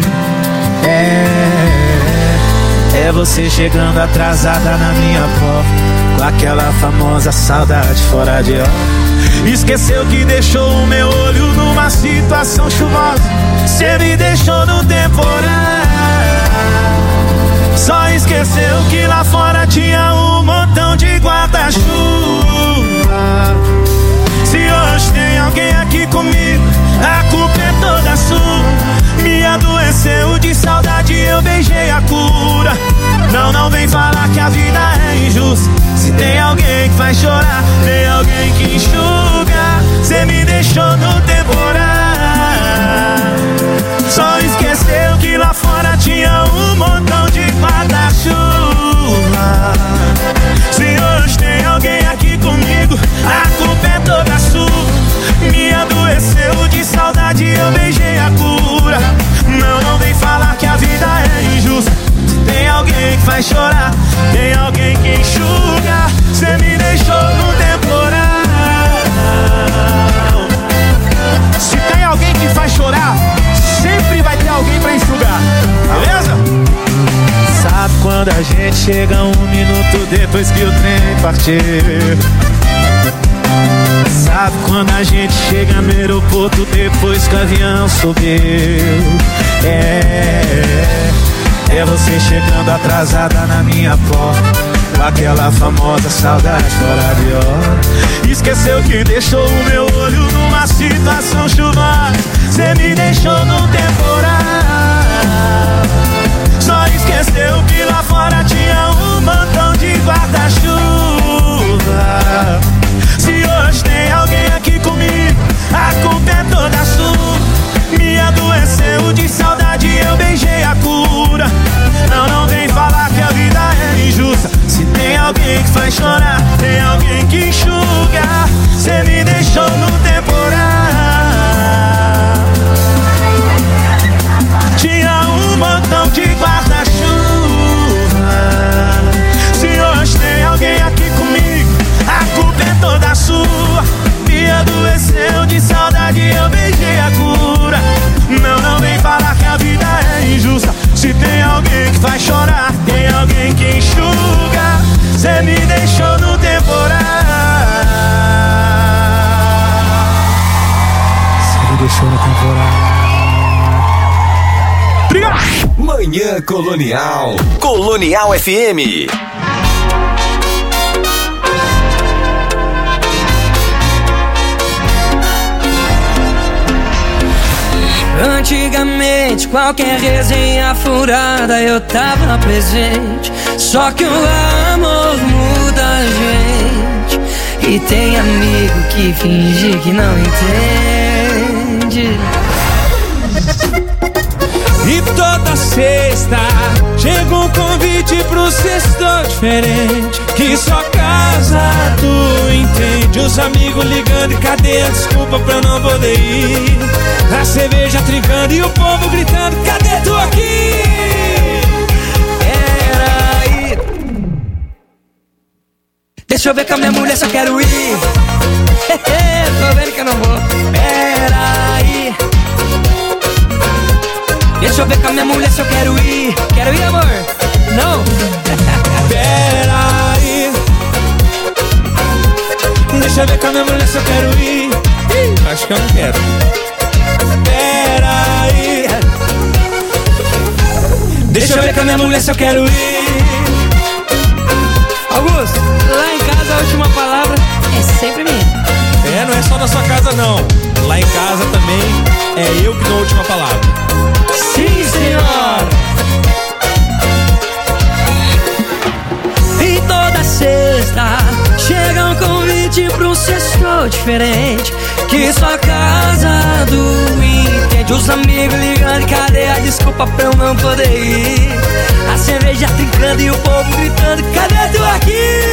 Speaker 21: É você chegando atrasada na minha porta, com aquela famosa saudade fora de hora. Esqueceu que deixou o meu olho numa situação chuvosa. Cê me deixou no temporal. Só esqueceu que lá fora tinha um montão de guarda-chuva. Se hoje tem alguém aqui comigo, a culpa é toda sua. Me adoeceu de saudade, eu beijei a cura. Não vem falar que a vida é injusta. Se tem alguém que faz chorar, tem alguém que enxuga. Cê me deixou no temporal. Só esqueceu que lá fora tinha um montão de guarda-chuva. Se hoje tem alguém aqui comigo, a culpa é toda sua. Me adoeceu de saudade, eu beijei a cura. Não vem falar que a vida é injusta. Tem alguém que faz chorar, tem alguém que enxuga. Cê me deixou no temporal. Se tem alguém que faz chorar, sempre vai ter alguém pra enxugar, beleza? Sabe quando a gente chega 1 minuto depois que o trem partiu? Sabe quando a gente chega no aeroporto depois que o avião subiu? É você chegando atrasada na minha porta, com aquela famosa saudade fora de hora. Esqueceu que deixou o meu olho numa situação chuvosa. Cê me deixou no temporal. Só esqueceu que lá fora tinha um montão de guarda-chuva. Se hoje tem alguém aqui comigo, a culpa é toda sua. Me adoeceu de saudade, eu beijei a cura. Não vem falar que a vida é injusta. Se tem alguém que faz chorar, tem alguém que enxuga. Cê me deixou no temporal. Tinha um montão de guarda-chuva. Se hoje tem alguém aqui comigo, a culpa é toda sua. Me adoeceu de saudade, eu beijei a cura. Não vem falar que a vida é injusta. Se tem alguém que faz chorar, tem alguém que enxuga. Cê me deixou no temporal. Cê me deixou no temporal.
Speaker 3: Manhã Colonial. Colonial FM.
Speaker 12: Antigamente, qualquer resenha furada eu tava presente. Só que o amor muda a gente. E tem amigo que finge que não entende.
Speaker 21: E toda sexta chega um convite pro sexto diferente, que só casa tu entende. Os amigos ligando e cadê a desculpa pra eu não poder ir? A cerveja trincando e o povo gritando, cadê tu aqui?
Speaker 12: Peraí, deixa eu ver com a minha mulher se eu quero ir. Tô vendo que eu não vou. Peraí, deixa eu ver com a minha mulher se eu quero ir. Quero ir, amor? Não?
Speaker 21: Peraí, deixa eu ver com a minha mulher se eu quero ir. Acho que eu não quero. Peraí, Deixa eu ver com a minha mulher se eu quero ir.
Speaker 12: Augusto, lá em casa a última palavra é sempre minha.
Speaker 21: É, não é só na sua casa não. Lá em casa também é eu que dou a última palavra.
Speaker 12: Sim, senhor! E toda sexta chega um convite pra um sextou diferente, que só casa do entende. Os amigos ligando, cadê a desculpa pra eu não poder ir? A cerveja trincando e o povo gritando, cadê tu aqui?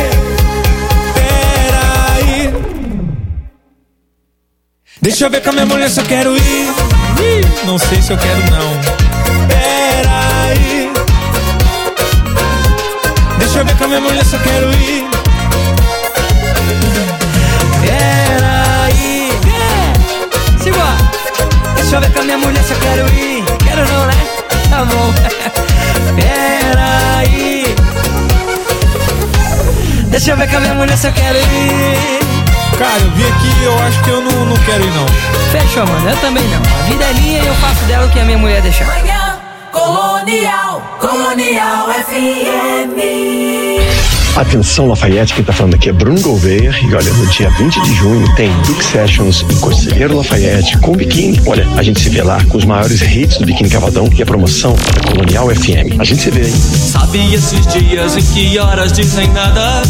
Speaker 21: Peraí, deixa eu ver com a minha mulher se eu quero ir. Não sei se eu quero não. Peraí, deixa eu ver com a minha mulher se eu quero ir.
Speaker 12: Peraí, simbora. Deixa eu ver com a minha mulher se eu quero ir. Quero não, né? Tá bom. Peraí, deixa eu ver com a minha mulher se eu quero ir.
Speaker 21: Cara, eu vim aqui e eu acho que eu não quero ir não.
Speaker 12: Fechou, mano, eu também não. A vida é minha e eu faço dela o que a minha mulher deixar.
Speaker 21: Manhã Colonial, Colonial FM.
Speaker 6: Atenção, Lafayette, quem tá falando aqui é Bruno Gouveia. E olha, no dia 20 de junho tem Duke Sessions em Conselheiro Lafayette com biquíni. Olha, a gente se vê lá com os maiores hits do Biquíni Cavadão e a promoção da Colonial FM. A gente se vê aí.
Speaker 8: Sabe esses dias em que horas dizem nada?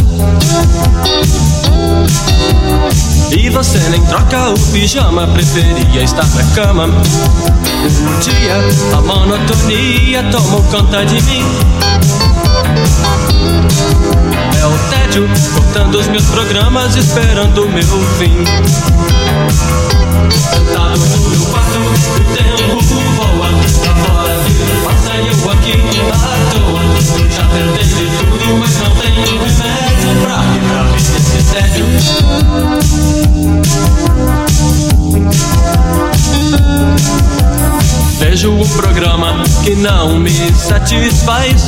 Speaker 8: E você nem troca o pijama, preferia estar na cama. Um dia a monotonia tomou conta de mim. É o tédio cortando os meus programas, esperando o meu fim. Sentado no meu quarto, o tempo voa. Lá fora vida passa e eu aqui à toa. Já tentei de tudo, mas não tenho remédio pra quebrar esse tédio. Vejo um programa que não me satisfaz.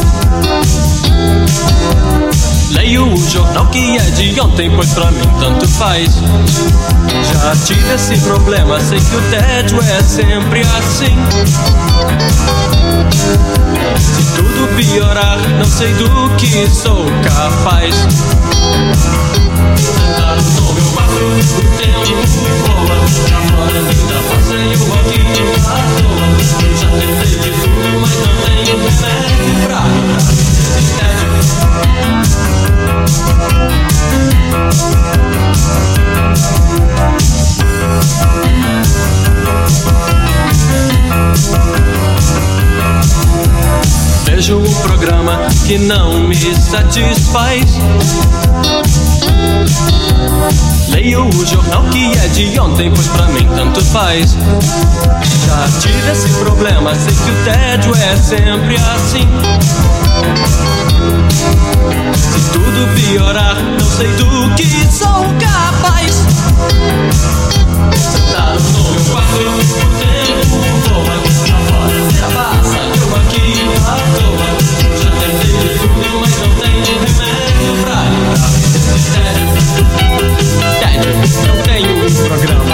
Speaker 8: Leio o jornal que é de ontem, pois pra mim tanto faz. Já tive esse problema, sei que o tédio é sempre assim. Se tudo piorar, não sei do que sou capaz. Sentado no meu quarto, o tempo voa. Lá fora a vida passa e eu aqui à toa. Já tentei de tudo, mas não tenho remédio pra livrar desse tédio. Vejo um programa que não me satisfaz. Leio o jornal que é de ontem, pois pra mim tanto faz. Já tive esse problema, sei que o tédio é sempre assim. Se tudo piorar, não sei do que sou capaz. Sentado no meu quarto, o tempo voa. Lá fora se passa, eu aqui à toa. Já tentei de tudo, mas não tenho remédio pra livrar desse tédio. Tédio, não tenho um programa.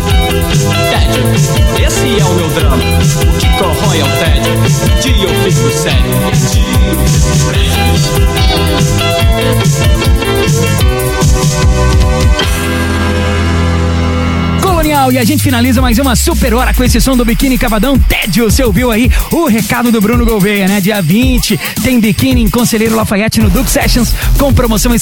Speaker 8: Tédio, esse é o meu drama. O que corrói é o tédio. Um dia eu fico sério, um dia eu fico preso.
Speaker 1: Colonial, e a gente finaliza mais uma super hora com esse som do Biquíni Cavadão. Tédio, você ouviu aí o recado do Bruno Gouveia, né? Dia 20 tem biquíni em Conselheiro Lafayette no Duke Sessions com promoção